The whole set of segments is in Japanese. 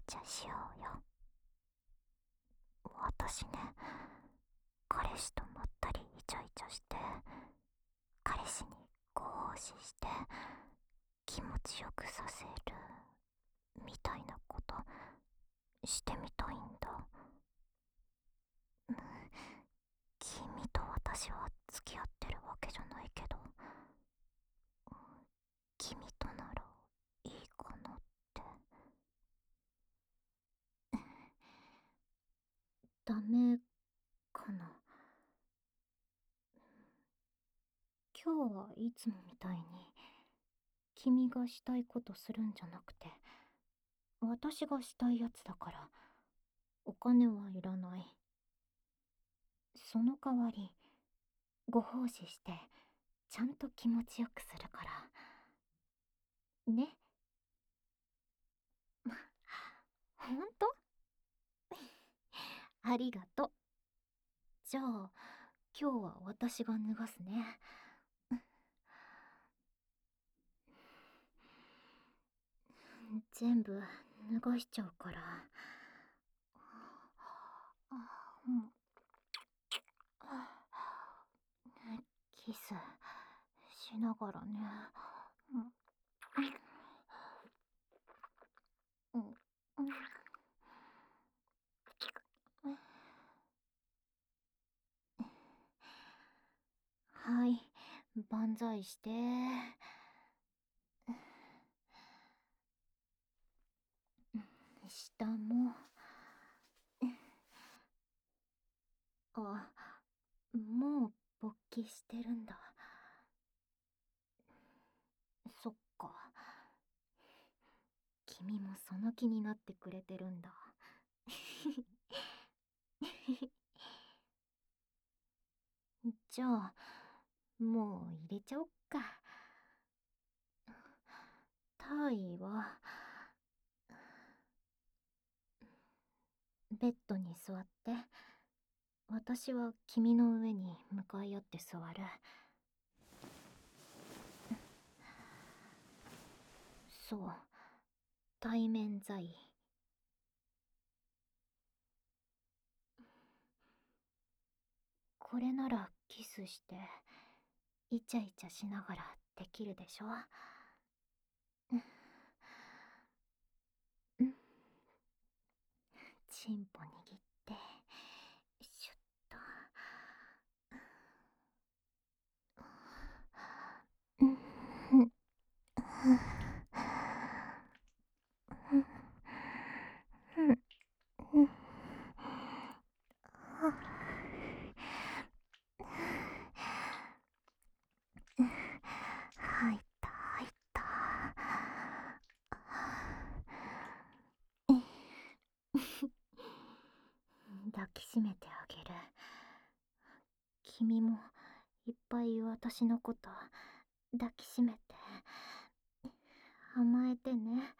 チャしようよ。私ね、彼氏とまったりイチャイチャして、彼氏にご奉仕して気持ちよくさせるみたいなことしてみたいんだ。君と私は付き合ってるわけじゃないけど、君とならいいかなって。ダメかな。今日はいつもみたいに君がしたいことするんじゃなくて、私がしたいやつだから、お金はいらない。その代わりご奉仕してちゃんと気持ちよくするからね。ほんと？ありがと。じゃあ今日は私が脱がすね。全部脱がしちゃうから。キスしながらね。はい、万歳して。下も。あ、もう勃起してるんだ。そっか。君もその気になってくれてるんだ。じゃあもう入れちゃおっか。タイはベッドに座って、私は君の上に向かい合って座る。そう、対面座位。これならキスしてイチャイチャしながらできるでしょ。チンポ握ってシュッと。入った入った。抱きしめてあげる。君もいっぱい私のこと抱きしめて甘えてね。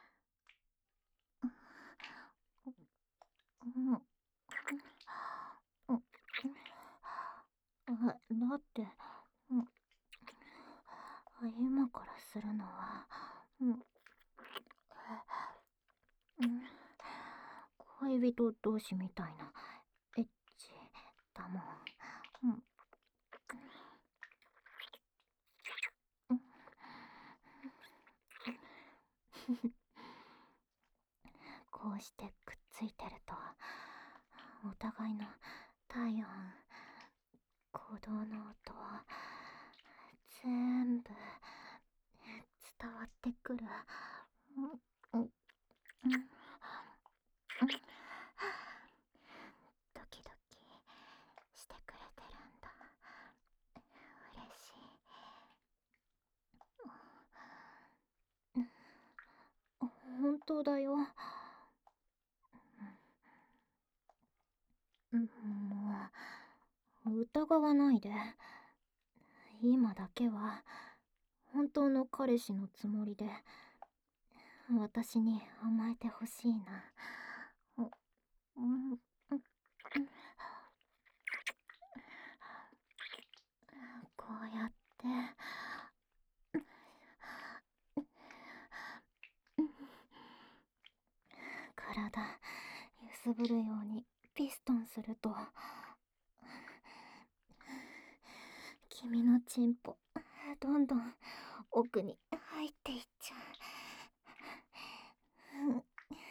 だって、今からするのは、恋人同士みたいなエッチだもん。こうしてくっついてると、お互いの体温、鼓動の音、全部伝わってくる。ドキドキしてくれてるんだ。嬉しい。本当だよ。もう疑わないで。今だけは本当の彼氏のつもりで私に甘えてほしいな。こうやって体揺すぶるようにピストンすると、君のチンポどんどん奥に入っていっちゃう。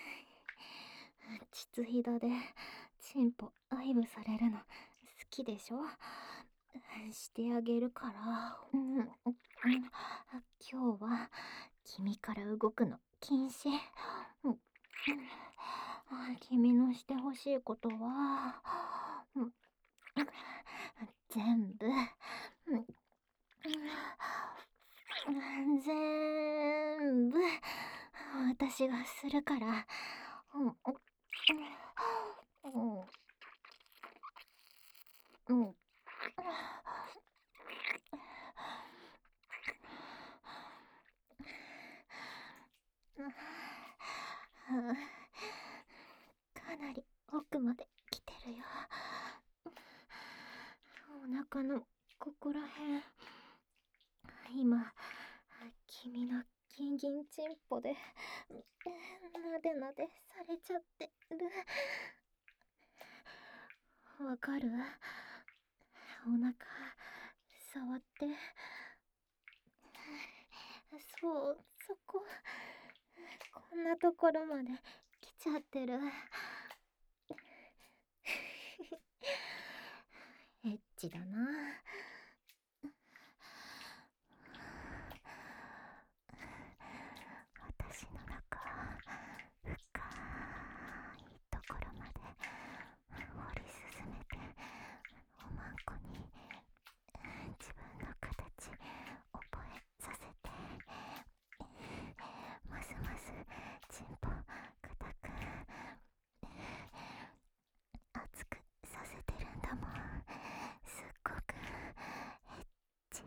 膣ひだでチンポ愛撫されるの好きでしょ。してあげるから、今日は君から動くの禁止。君のしてほしいことは、全部、全部、私がするから。かなり奥まで来てるよ。お腹のここらへん。今、君のギンギンチンポでなでなでされちゃってる。わかる？お腹触って。そう、そこ。こんなところまで来ちゃってる。エッチだな。私の中、深いところまで掘り進めて、おまんこに自分の形覚えさせて、ますますチンポ固く熱くさせてるんだもん。すっごくエッチ。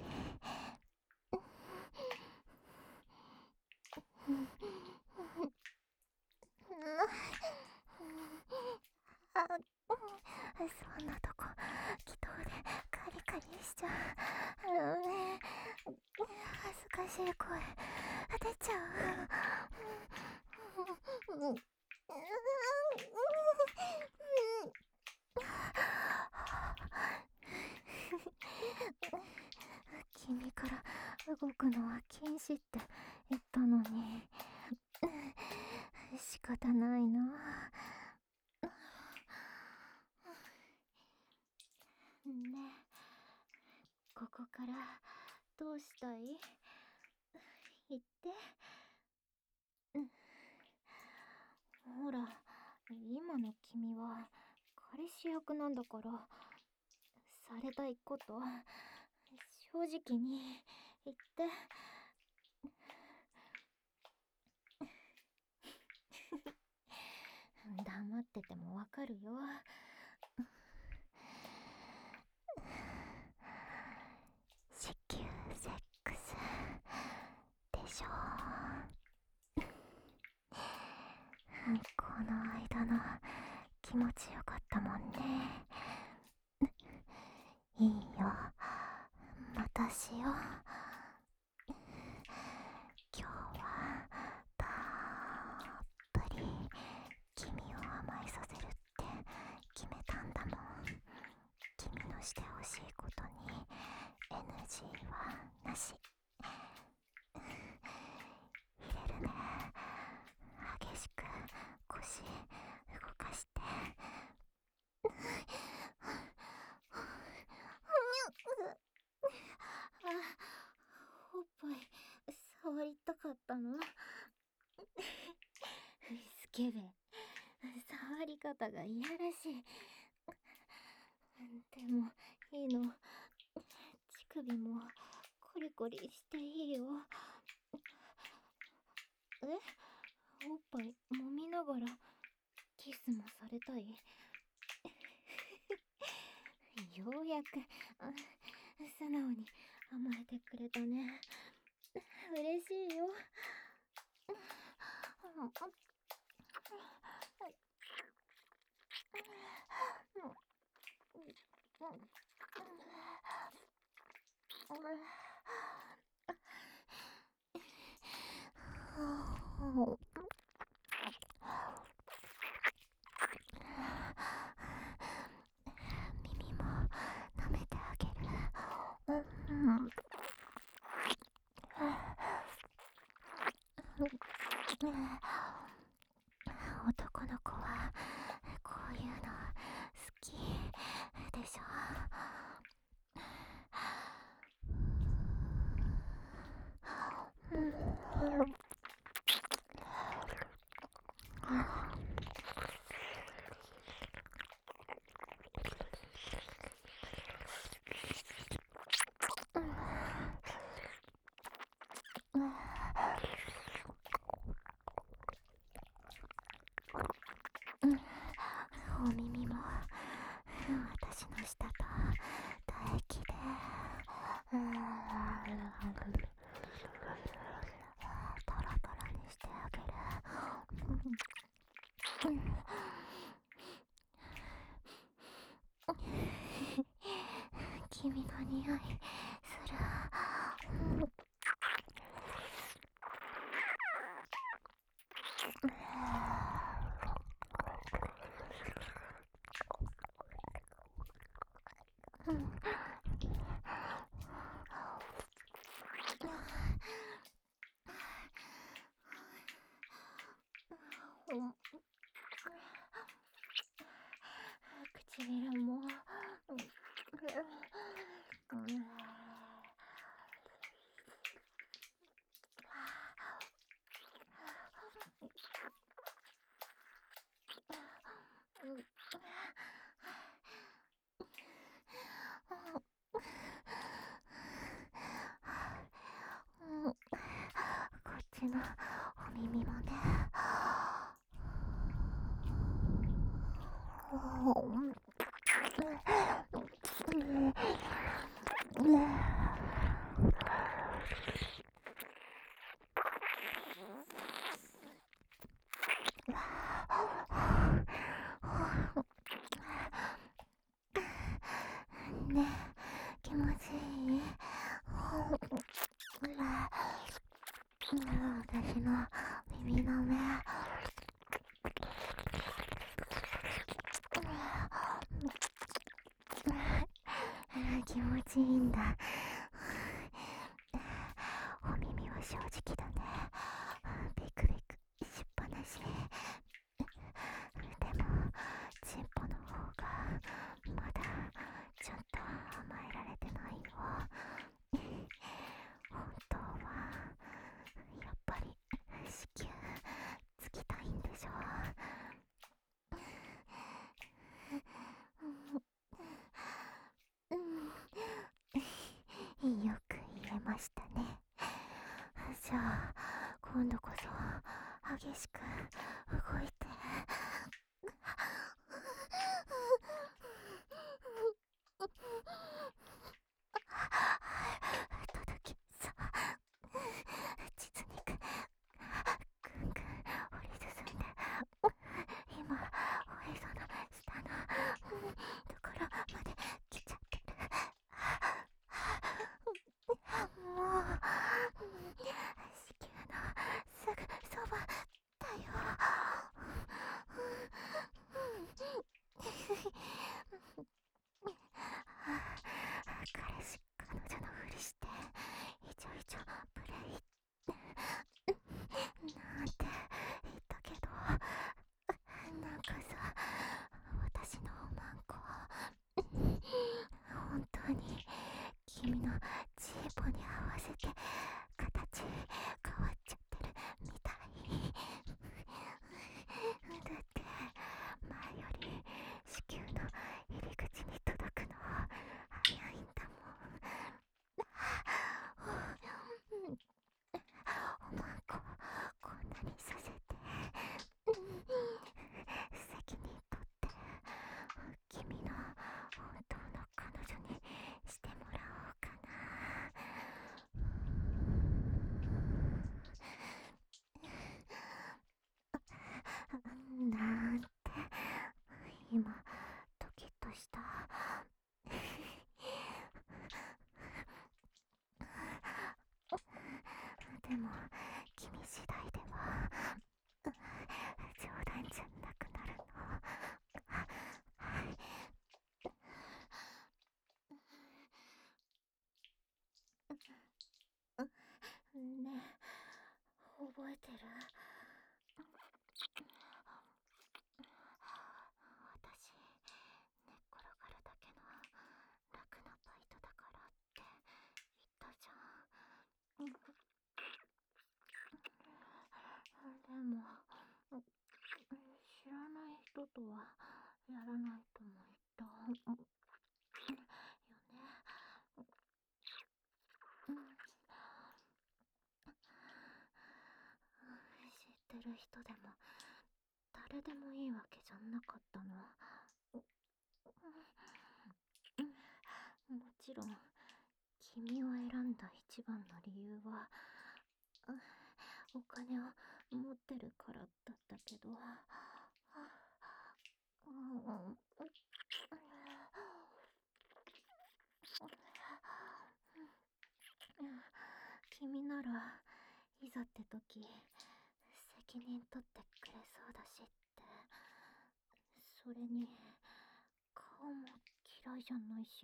そんなとこ気筒でカリカリしちゃう。恥ずかしい声出ちゃう。君から動くのは禁止って言ったのに、仕方ないな。ね、ここからどうしたい？言って。ほら、今の君は彼氏役なんだから、されたいこと正直に言って。黙っててもわかるよ。子宮セックスでしょ。この間の気持ちよかったもんね。いいよ、またしよう。今日はたっぷり君を甘えさせるって決めたんだもん。君のしてほしいことに NG はなし。入れるね。激しく腰動かして。おっぱい触りたかったの？スケベ、触り方がいやらしい。でもいいの、乳首もコリコリしていいよ。おっぱい揉みながらキスもされたい？ようやく素直に甘えてくれたね。嬉しいよ。 男の子はこういうの好きでしょ。お耳も私の舌と唾液でトロトロにしてあげる。君の匂いする。唇もこっちのお耳もね。ねえ、気持ちいい？私の耳の目気持ちいいんだ。お耳は正直だね。ビクビクしっぱなし。でもチンポの方がまだちょっと甘えられてないよ。本当はやっぱり子宮つきたいんでしょ。よく言えましたね。じゃあ今度こそ激しく動いて。届きそう。実にぐんぐん掘り進んで、今おへその下のところまで来ちゃってる。もう子宮のすぐそばだよ。彼女のふりしていちょいちょプレイなんて言ったけど、なんかさ、私のおまんこ本当に君のチーポに合わせて形変わっちゃってるみたい。だって前より子宮の入り口に届くの早いんだもん。 てる。私、寝っ転がるだけの楽なバイトだからって言ったじゃん。でも、知らない人とはやらないとも言ったよね。知ってる人でも誰でもいいわけじゃなかったの。もちろん君を選んだ一番の理由はお金を持ってるからだったけど、君ならいざって時責任取ってくれそうだしって。それに顔も嫌いじゃないし。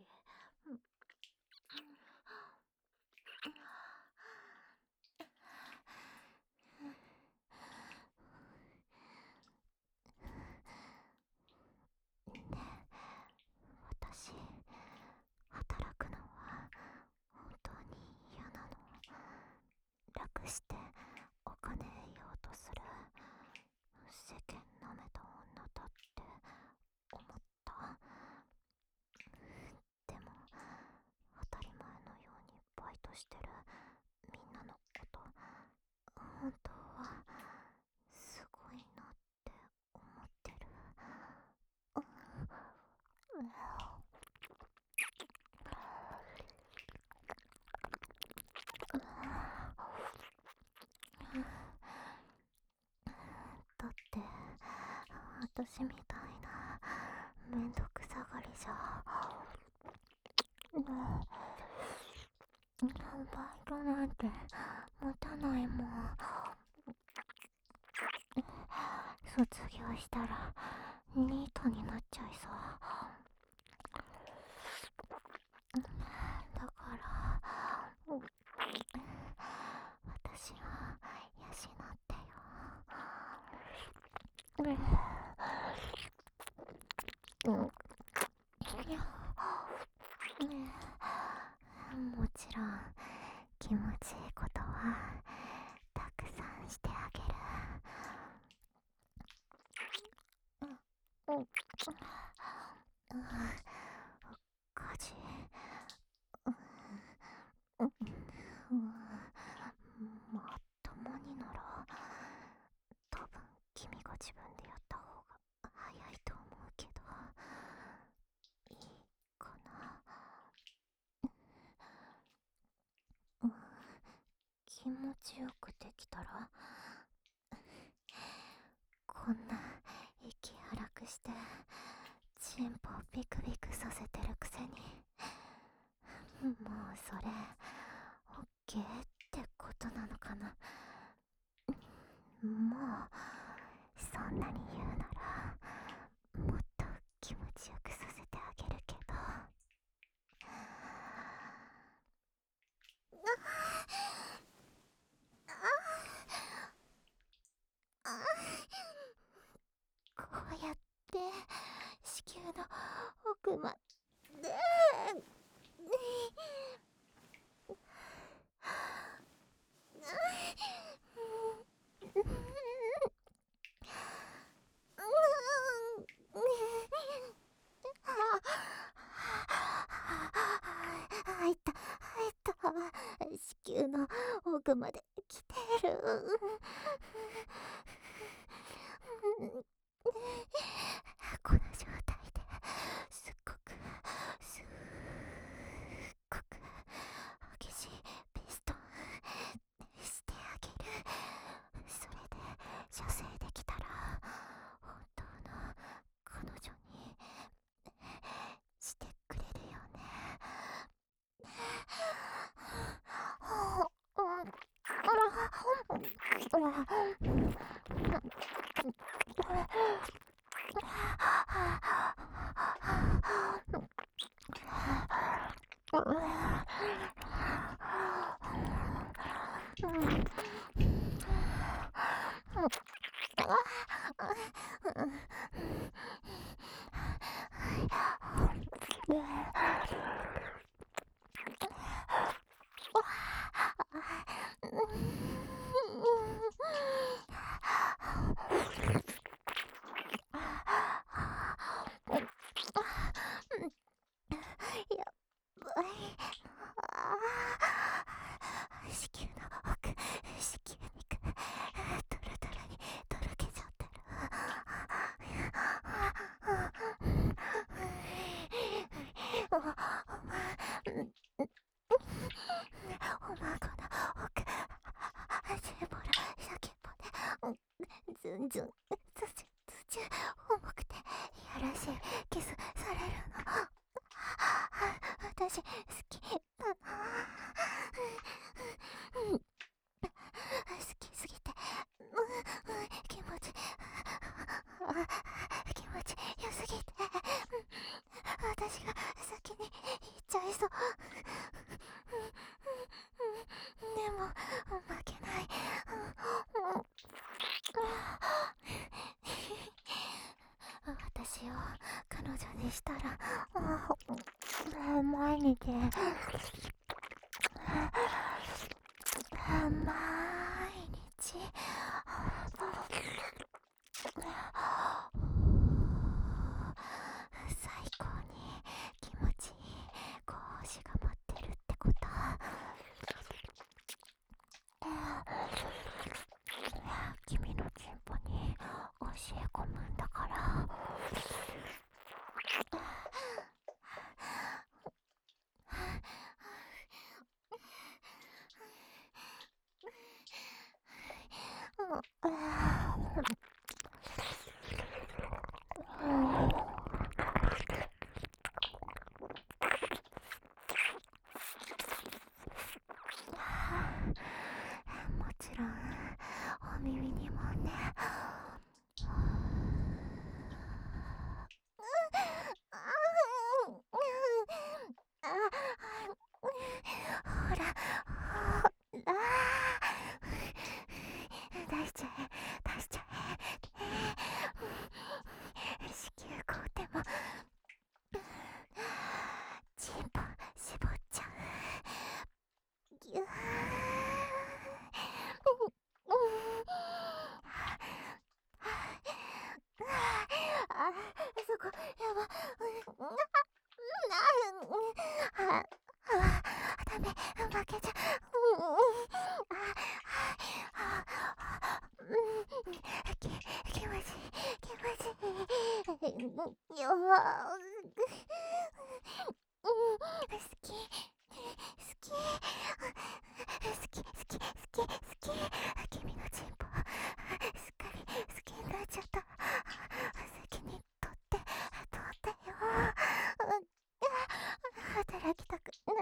私、働くのは本当に嫌なの。楽してお金得ようとする世間なめた女だって思った。でも当たり前のようにバイトしてるみんなのこと本当はすごいなって思ってる。だって私みたいなめんどくさがりじゃバイトなんて持たないもん。卒業したらニートになっちゃいそう。だから私を養ってよ。もちろん気持ちいいことはたくさんしてあげる。家事まともになら多分君が自分でやった方が早いと思うけど、いいかな。気持ちよくできたらこんな息荒くしてチンポをビクビクさせてるくせに、もうそれオッケーってことなのかな。もうそんなに言うならもっと気持ちよくさせてあげるけど。こうやって子宮の奥まで入った入った。子宮の奥まで来てる。この状態ですっごく激しいピストンしてあげる。それで射精できたら本当の彼女にしてくれるよね。 私が先に行っちゃいそう。でも負けない。私を彼女にしたら毎日最高に気持ちいいご奉仕が待ってるってこと。君のチンポに教え込むんだから。もちろんお耳にもね。ほら出しちゃえ子宮凍ってもチンポ絞っちゃう。ぎゅーそこやば。ダメ、負けちゃ気持ちいいよ。君のチンポすっかり好きになっちゃった。責任取ってよ。働きたくない。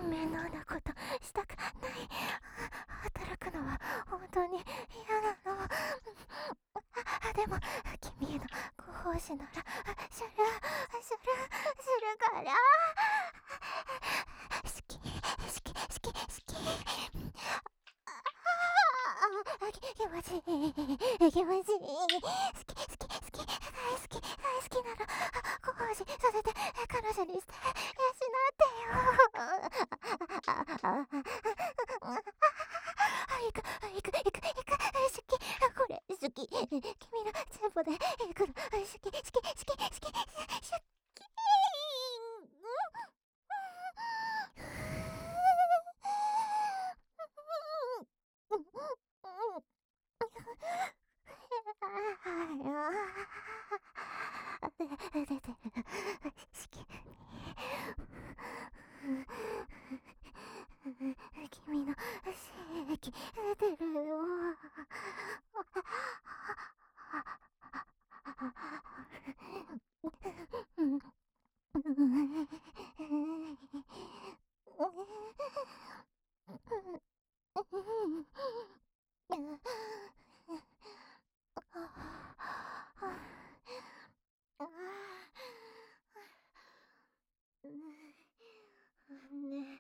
面倒なことしたくない。働くのは本当に嫌なの。でも君へのご奉仕ならするから。好き。気持ちいい。大好きならご奉仕させて彼女にして養ってよ。行く。これ好き。君のチンポで行くの好き。出てる子宮に君の精液出てるよ。ね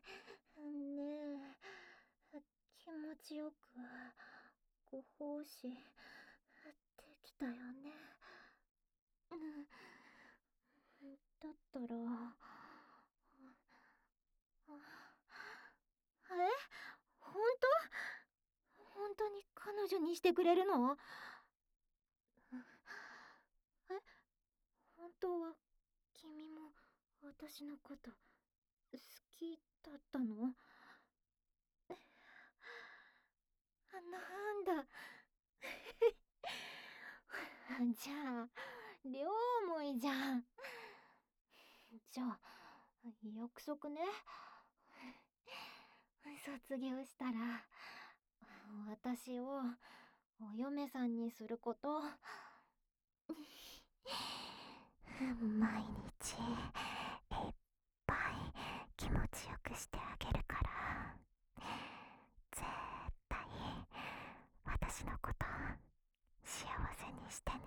え、気持ちよくご奉仕できたよね。だったら本当に彼女にしてくれるの？本当は君も私のこと好きだったの？なんだじゃあ両思いじゃん。じゃあ約束ね。卒業したら私をお嫁さんにすること。毎日いっぱい気持ちよくしてあげるから、絶対私のこと幸せにしてね。